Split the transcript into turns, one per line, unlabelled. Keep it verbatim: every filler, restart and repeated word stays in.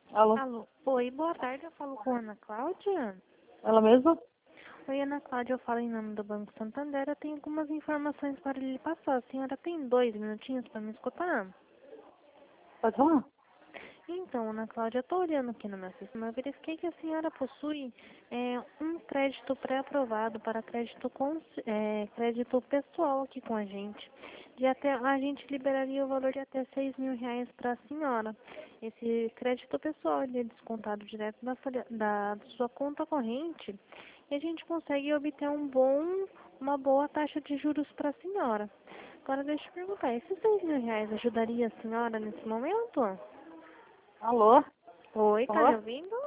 Alô?
Alô. Oi, boa tarde, eu falo com a Ana Cláudia.
Ela mesma?
Oi, Ana Cláudia, eu falo em nome do Banco Santander. Eu tenho algumas informações para lhe passar. A senhora tem dois minutinhos para me escutar?
Pode falar?
Então, Ana Cláudia, eu estou olhando aqui no meu sistema. Eu verifiquei que a senhora possui é, um crédito pré-aprovado para crédito, cons- é, crédito pessoal aqui com a gente. De até, a gente liberaria o valor de até seis mil reais para a senhora. Esse crédito pessoal ele é descontado direto da, folha- da sua conta corrente e a gente consegue obter um bom, uma boa taxa de juros para a senhora. Agora, deixa eu perguntar, esses seis mil reais ajudaria a senhora nesse momento?
Alô?
Oi, tá me
Alô?
ouvindo?